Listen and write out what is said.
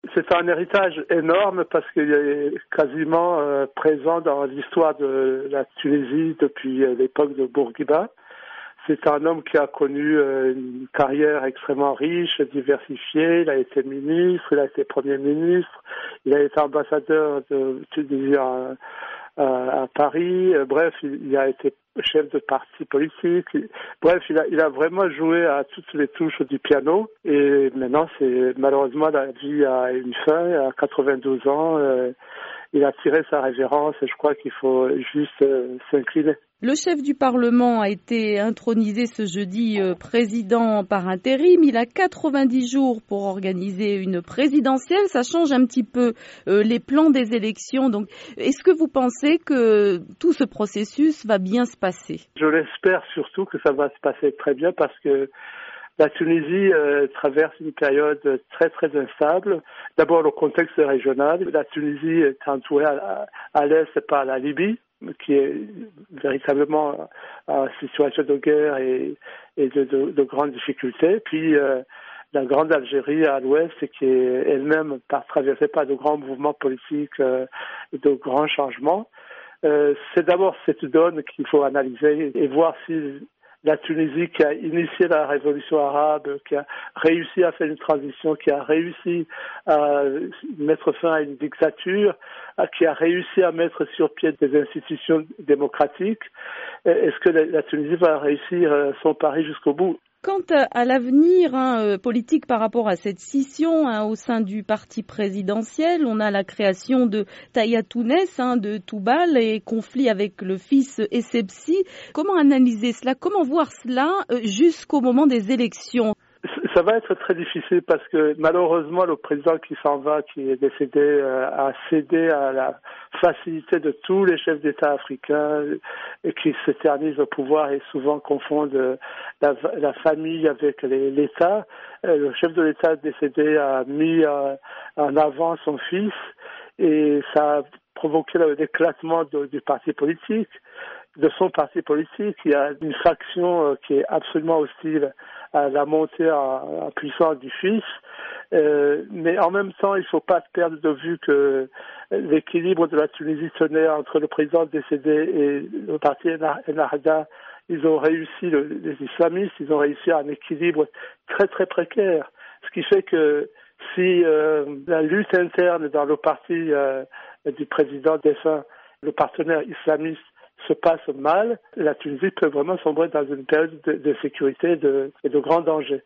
C'est un héritage énorme parce qu'il est quasiment présent dans l'histoire de la Tunisie depuis l'époque de Bourguiba. C'est un homme qui a connu une carrière extrêmement riche, diversifiée. Il a été ministre, il a été Premier ministre, il a été ambassadeur de Tunisie à Paris. Bref, il a été chef de parti politique. Bref, il a vraiment joué à toutes les touches du piano. Et maintenant, malheureusement, la vie a une fin. À 92 ans, il a tiré sa révérence et je crois qu'il faut juste s'incliner. Le chef du Parlement a été intronisé ce jeudi président par intérim. Il a 90 jours pour organiser une présidentielle. Ça change un petit peu les plans des élections. Donc, est-ce que vous pensez que tout ce processus va bien se passer? Je l'espère surtout que ça va se passer très bien parce que la Tunisie traverse une période très très instable. D'abord le contexte régional. La Tunisie est entourée à l'est par la Libye, qui est véritablement en situation de guerre et de grandes difficultés. Puis la grande Algérie à l'ouest, qui est elle-même traversée par de grands mouvements politiques et de grands changements. C'est d'abord cette donne qu'il faut analyser et voir si la Tunisie qui a initié la révolution arabe, qui a réussi à faire une transition, qui a réussi à mettre fin à une dictature, qui a réussi à mettre sur pied des institutions démocratiques, est-ce que la Tunisie va réussir son pari jusqu'au bout? Quant à l'avenir politique par rapport à cette scission au sein du parti présidentiel, on a la création de Tayatounès, de Toubal et conflit avec le fils Essebsi. Comment analyser cela? Comment voir cela jusqu'au moment des élections? Ça va être très difficile parce que malheureusement le président qui s'en va, qui est décédé, a cédé à la facilité de tous les chefs d'État africains et qui s'éternisent au pouvoir et souvent confondent la famille avec l'État. Le chef de l'État décédé a mis en avant son fils et ça a provoqué l'éclatement du parti politique. De son parti politique, il y a une faction qui est absolument hostile à la montée en puissance du fils, mais en même temps, il ne faut pas perdre de vue que l'équilibre de la Tunisie tenait entre le président décédé et le parti Ennahda. Ils ont réussi, les islamistes, ils ont réussi à un équilibre très très précaire, ce qui fait que si la lutte interne dans le parti du président défunt, le partenaire islamiste, se passe mal, la Tunisie peut vraiment sombrer dans une période de sécurité et de grand danger.